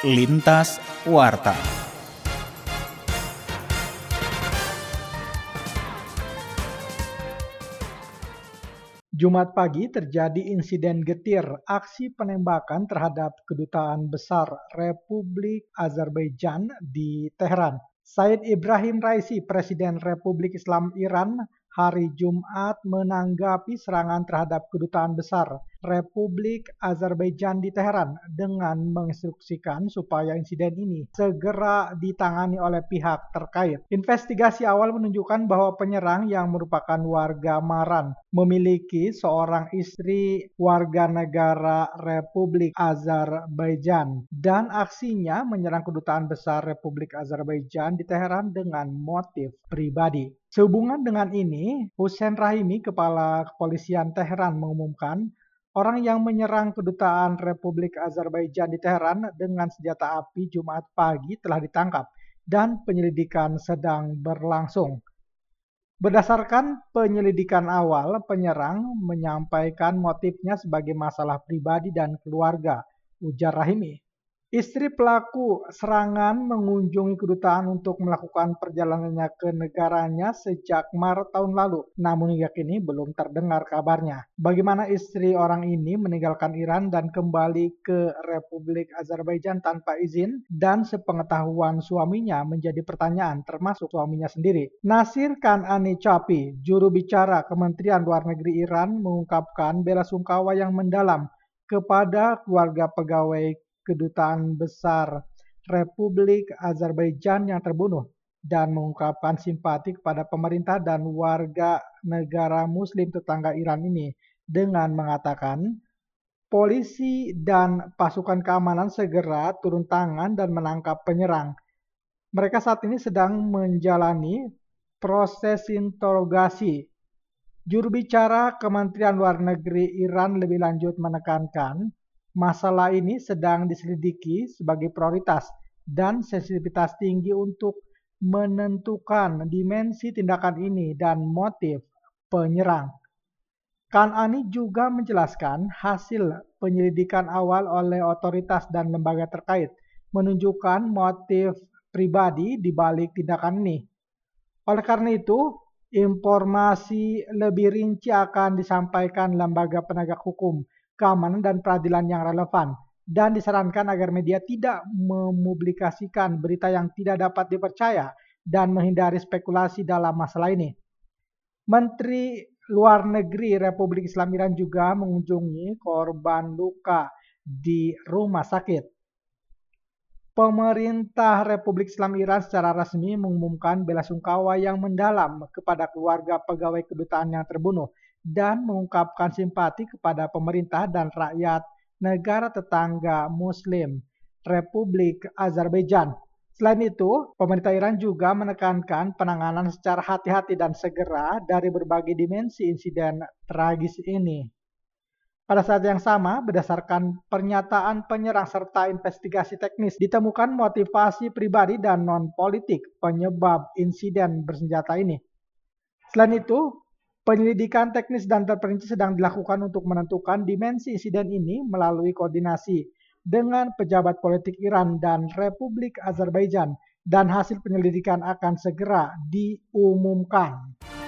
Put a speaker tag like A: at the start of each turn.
A: Lintas Warta.
B: Jumat pagi terjadi insiden getir aksi penembakan terhadap Kedutaan Besar Republik Azerbaijan di Teheran. Said Ibrahim Raisi, Presiden Republik Islam Iran, hari Jumat menanggapi serangan terhadap Kedutaan Besar Republik Azerbaijan di Teheran dengan menginstruksikan supaya insiden ini segera ditangani oleh pihak terkait. Investigasi awal menunjukkan bahwa penyerang yang merupakan warga Maran memiliki seorang istri warga negara Republik Azerbaijan dan aksinya menyerang Kedutaan Besar Republik Azerbaijan di Teheran dengan motif pribadi. Sehubungan dengan ini, Hussein Rahimi, Kepala Kepolisian Teheran, mengumumkan orang yang menyerang Kedutaan Republik Azerbaijan di Teheran dengan senjata api Jumat pagi telah ditangkap dan penyelidikan sedang berlangsung. Berdasarkan penyelidikan awal, penyerang menyampaikan motifnya sebagai masalah pribadi dan keluarga, ujar Rahimi. Istri pelaku serangan mengunjungi kedutaan untuk melakukan perjalanannya ke negaranya sejak Maret tahun lalu, namun hingga kini belum terdengar kabarnya. Bagaimana istri orang ini meninggalkan Iran dan kembali ke Republik Azerbaijan tanpa izin dan sepengetahuan suaminya menjadi pertanyaan, termasuk suaminya sendiri. Nasir Kanani Chapi, juru bicara Kementerian Luar Negeri Iran, mengungkapkan bela sungkawa yang mendalam kepada keluarga pegawai Kedutaan Besar Republik Azerbaijan yang terbunuh dan mengungkapkan simpati kepada pemerintah dan warga negara Muslim tetangga Iran ini dengan mengatakan polisi dan pasukan keamanan segera turun tangan dan menangkap penyerang. Mereka saat ini sedang menjalani proses interogasi. Juru bicara Kementerian Luar Negeri Iran lebih lanjut menekankan masalah ini sedang diselidiki sebagai prioritas dan sensitivitas tinggi untuk menentukan dimensi tindakan ini dan motif penyerang. Kanani juga menjelaskan hasil penyelidikan awal oleh otoritas dan lembaga terkait menunjukkan motif pribadi di balik tindakan ini. Oleh karena itu, informasi lebih rinci akan disampaikan lembaga penegak hukum, keamanan dan peradilan yang relevan, dan disarankan agar media tidak mempublikasikan berita yang tidak dapat dipercaya dan menghindari spekulasi dalam masalah ini. Menteri Luar Negeri Republik Islam Iran juga mengunjungi korban luka di rumah sakit. Pemerintah Republik Islam Iran secara resmi mengumumkan bela sungkawa yang mendalam kepada keluarga pegawai kedutaan yang terbunuh dan mengungkapkan simpati kepada pemerintah dan rakyat negara tetangga Muslim Republik Azerbaijan. Selain itu, pemerintah Iran juga menekankan penanganan secara hati-hati dan segera dari berbagai dimensi insiden tragis ini. Pada saat yang sama, berdasarkan pernyataan penyerang serta investigasi teknis, ditemukan motivasi pribadi dan non-politik penyebab insiden bersenjata ini. Selain itu, penyelidikan teknis dan terperinci sedang dilakukan untuk menentukan dimensi insiden ini melalui koordinasi dengan pejabat politik Iran dan Republik Azerbaijan, dan hasil penyelidikan akan segera diumumkan.